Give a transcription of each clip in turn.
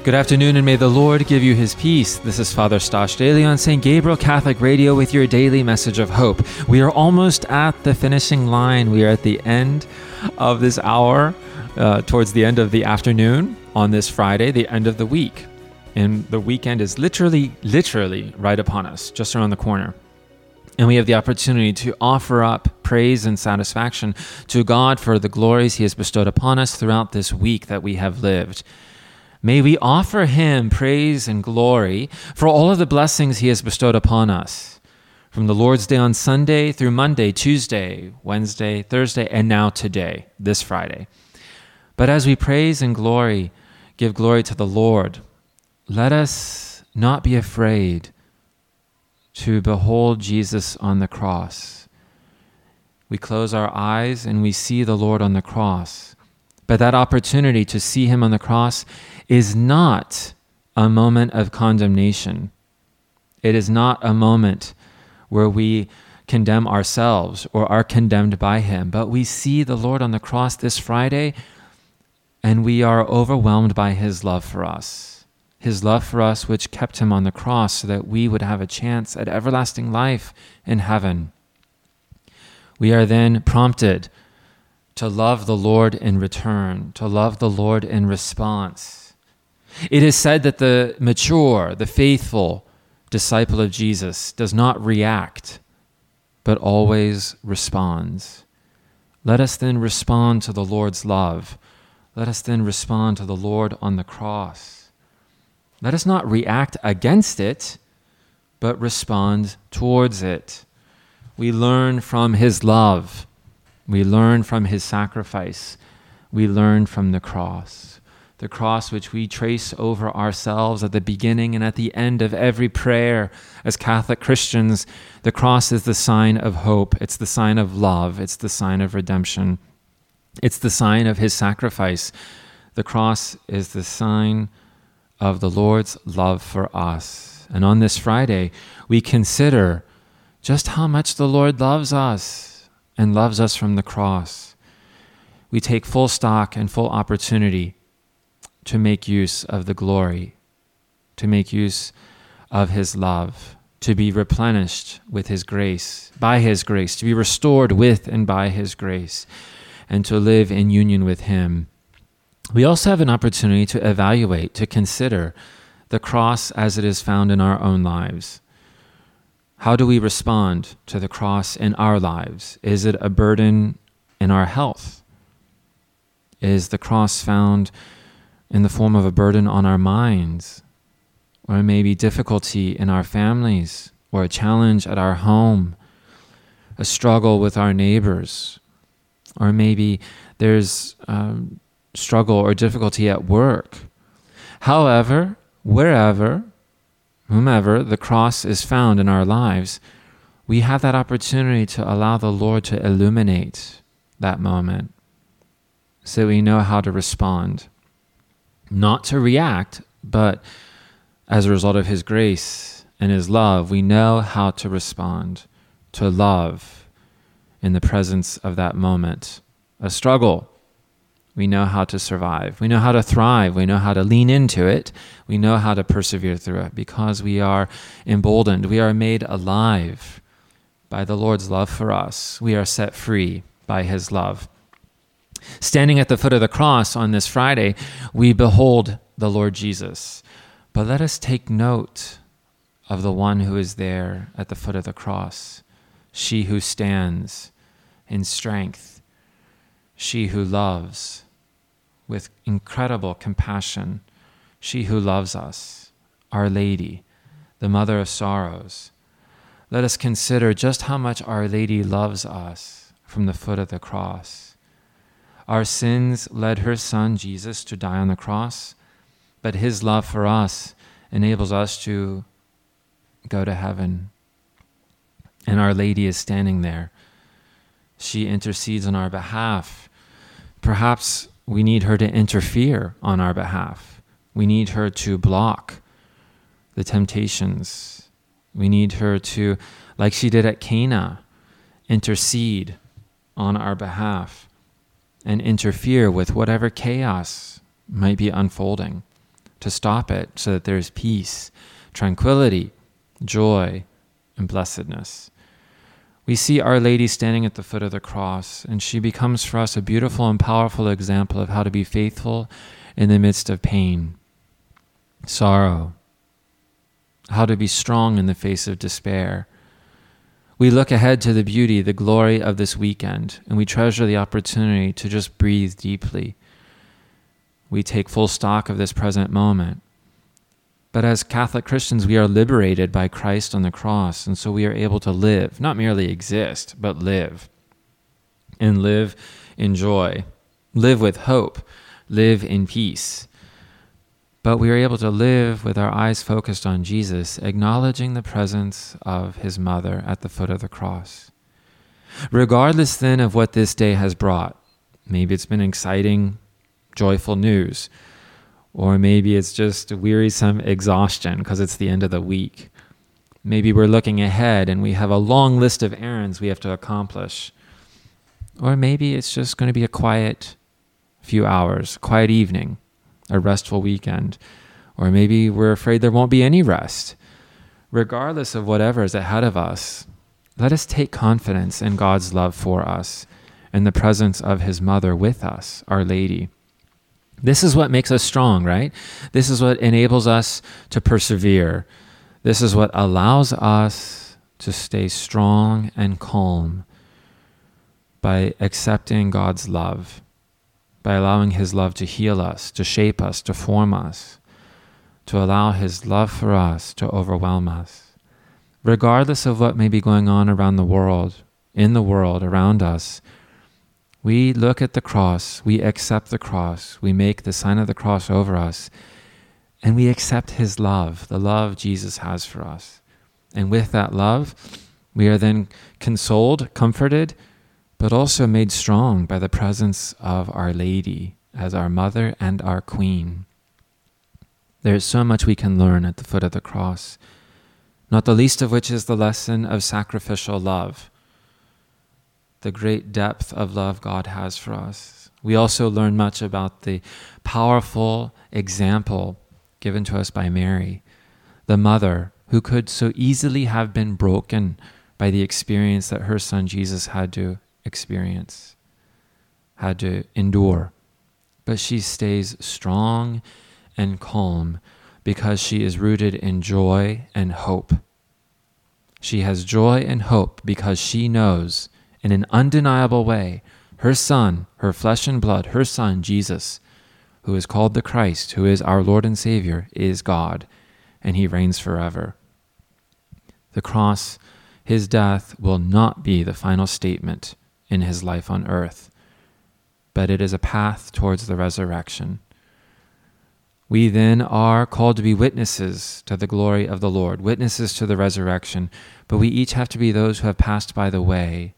Good afternoon, and may the Lord give you his peace. This is Father Stosh Daily on St. Gabriel Catholic Radio with your daily message of hope. We are almost at the finishing line. We are at the end of this hour, towards the end of the afternoon on this Friday, the end of the week. And the weekend is literally right upon us, just around the corner. And we have the opportunity to offer up praise and satisfaction to God for the glories he has bestowed upon us throughout this week that we have lived. May we offer him praise and glory for all of the blessings he has bestowed upon us, from the Lord's Day on Sunday through Monday, Tuesday, Wednesday, Thursday, and now today, this Friday. But as we praise and give glory to the Lord, let us not be afraid to behold Jesus on the cross. We close our eyes and we see the Lord on the cross. But that opportunity to see him on the cross is not a moment of condemnation. It is not a moment where we condemn ourselves or are condemned by him, but we see the Lord on the cross this Friday and we are overwhelmed by his love for us. His love for us which kept him on the cross so that we would have a chance at everlasting life in heaven. We are then prompted to love the Lord in return, to love the Lord in response. It is said that the mature, the faithful disciple of Jesus does not react, but always responds. Let us then respond to the Lord's love. Let us then respond to the Lord on the cross. Let us not react against it, but respond towards it. We learn from his love. We learn from his sacrifice. We learn from the cross which we trace over ourselves at the beginning and at the end of every prayer. As Catholic Christians, the cross is the sign of hope. It's the sign of love. It's the sign of redemption. It's the sign of his sacrifice. The cross is the sign of the Lord's love for us. And on this Friday, we consider just how much the Lord loves us and loves us from the cross. We take full stock and full opportunity to make use of the glory, to make use of his love, to be replenished with his grace, by his grace, to be restored with and by his grace, and to live in union with him. We also have an opportunity to evaluate, to consider the cross as it is found in our own lives. How do we respond to the cross in our lives? Is it a burden in our health? Is the cross found in the form of a burden on our minds? Or maybe difficulty in our families, or a challenge at our home, a struggle with our neighbors, or maybe there's struggle or difficulty at work. However, wherever, whomever the cross is found in our lives, we have that opportunity to allow the Lord to illuminate that moment so we know how to respond. Not to react, but as a result of his grace and his love, we know how to respond, to love in the presence of that moment. A struggle, we know how to survive. We know how to thrive. We know how to lean into it. We know how to persevere through it because we are emboldened. We are made alive by the Lord's love for us. We are set free by his love. Standing at the foot of the cross on this Friday, we behold the Lord Jesus. But let us take note of the one who is there at the foot of the cross, she who stands in strength, she who loves with incredible compassion, she who loves us, Our Lady, the Mother of Sorrows. Let us consider just how much Our Lady loves us from the foot of the cross. Our sins led her Son, Jesus, to die on the cross, but his love for us enables us to go to heaven. And Our Lady is standing there. She intercedes on our behalf. Perhaps we need her to interfere on our behalf. We need her to block the temptations. We need her to, like she did at Cana, intercede on our behalf and interfere with whatever chaos might be unfolding. to stop it so that there's peace, tranquility, joy, and blessedness. We see Our Lady standing at the foot of the cross, and she becomes for us a beautiful and powerful example of how to be faithful in the midst of pain, sorrow, how to be strong in the face of despair. We look ahead to the beauty, the glory of this weekend, and we treasure the opportunity to just breathe deeply. We take full stock of this present moment. But as Catholic Christians, we are liberated by Christ on the cross, and so we are able to live, not merely exist, but live. And live in joy, live with hope, live in peace. But we are able to live with our eyes focused on Jesus, acknowledging the presence of his mother at the foot of the cross. Regardless then of what this day has brought, maybe it's been exciting, joyful news, or maybe it's just wearisome exhaustion because it's the end of the week. Maybe we're looking ahead and we have a long list of errands we have to accomplish. Or maybe it's just going to be a quiet few hours, quiet evening, a restful weekend. Or maybe we're afraid there won't be any rest. Regardless of whatever is ahead of us, let us take confidence in God's love for us and the presence of his mother with us, Our Lady. This is what makes us strong, right? This is what enables us to persevere. This is what allows us to stay strong and calm by accepting God's love, by allowing his love to heal us, to shape us, to form us, to allow his love for us to overwhelm us. Regardless of what may be going on around the world, in the world, around us, we look at the cross, we accept the cross, we make the sign of the cross over us, and we accept his love, the love Jesus has for us. And with that love, we are then consoled, comforted, but also made strong by the presence of Our Lady as our mother and our queen. There is so much we can learn at the foot of the cross, not the least of which is the lesson of sacrificial love, the great depth of love God has for us. We also learn much about the powerful example given to us by Mary, the mother who could so easily have been broken by the experience that her son Jesus had to experience, had to endure. But she stays strong and calm because she is rooted in joy and hope. She has joy and hope because she knows in an undeniable way, her son, her flesh and blood, her son, Jesus, who is called the Christ, who is our Lord and Savior, is God, and he reigns forever. The cross, his death, will not be the final statement in his life on earth, but it is a path towards the resurrection. We then are called to be witnesses to the glory of the Lord, witnesses to the resurrection, but we each have to be those who have passed by the way.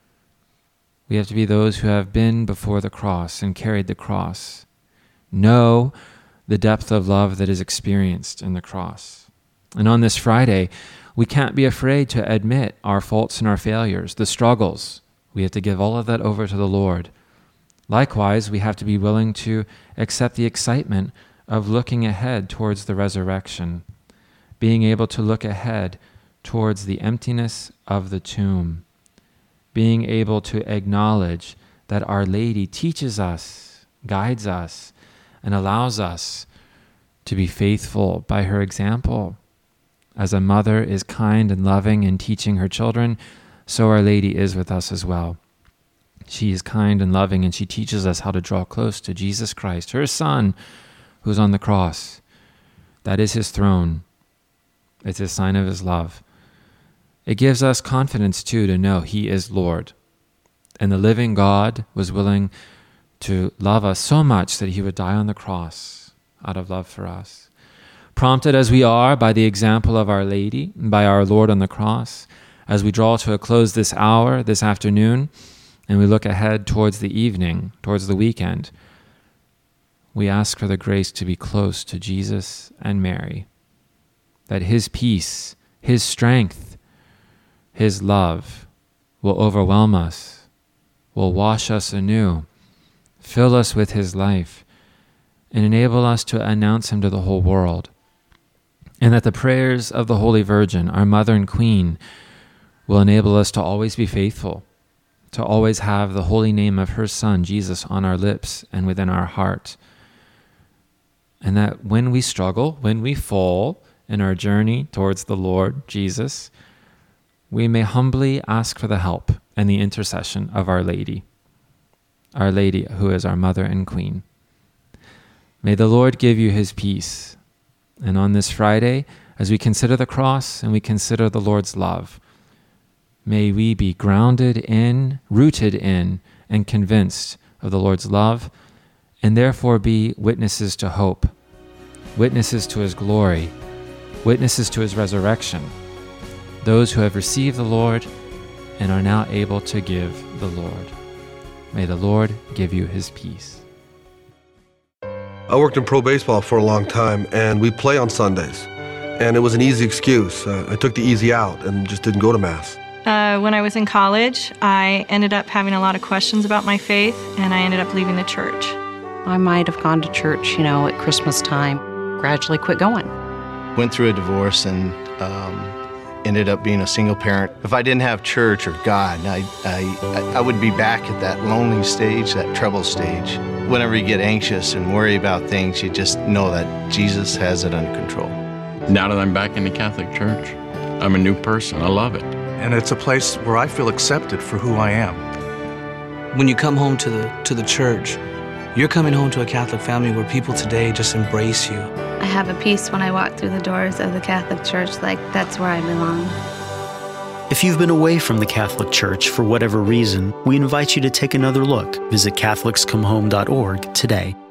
We have to be those who have been before the cross and carried the cross. Know the depth of love that is experienced in the cross. And on this Friday, we can't be afraid to admit our faults and our failures, the struggles. We have to give all of that over to the Lord. Likewise, we have to be willing to accept the excitement of looking ahead towards the resurrection, being able to look ahead towards the emptiness of the tomb, being able to acknowledge that Our Lady teaches us, guides us, and allows us to be faithful by her example. As a mother is kind and loving in teaching her children, so Our Lady is with us as well. She is kind and loving, and she teaches us how to draw close to Jesus Christ, her Son, who's on the cross. That is his throne. It's a sign of his love. It gives us confidence, too, to know he is Lord. And the living God was willing to love us so much that he would die on the cross out of love for us. Prompted as we are by the example of Our Lady, by our Lord on the cross, as we draw to a close this hour, this afternoon, and we look ahead towards the evening, towards the weekend, we ask for the grace to be close to Jesus and Mary, that his peace, his strength, his love will overwhelm us, will wash us anew, fill us with his life, and enable us to announce him to the whole world. And that the prayers of the Holy Virgin, our Mother and Queen, will enable us to always be faithful, to always have the holy name of her Son, Jesus, on our lips and within our heart. And that when we struggle, when we fall in our journey towards the Lord Jesus, we may humbly ask for the help and the intercession of Our Lady who is our Mother and Queen. May the Lord give you his peace. And on this Friday, as we consider the cross and we consider the Lord's love, may we be grounded in, rooted in, and convinced of the Lord's love, and therefore be witnesses to hope, witnesses to his glory, witnesses to his resurrection, those who have received the Lord and are now able to give the Lord. May the Lord give you his peace. I worked in pro baseball for a long time, and we play on Sundays. And it was an easy excuse. I took the easy out and just didn't go to Mass. When I was in college, I ended up having a lot of questions about my faith, and I ended up leaving the church. I might have gone to church, at Christmas time, gradually quit going. Went through a divorce and ended up being a single parent. If I didn't have church or God, I would be back at that lonely stage, that trouble stage. Whenever you get anxious and worry about things, you just know that Jesus has it under control. Now that I'm back in the Catholic Church, I'm a new person. I love it. And it's a place where I feel accepted for who I am. When you come home to the church, you're coming home to a Catholic family where people today just embrace you. I have a peace when I walk through the doors of the Catholic Church, like that's where I belong. If you've been away from the Catholic Church for whatever reason, we invite you to take another look. Visit CatholicsComeHome.org today.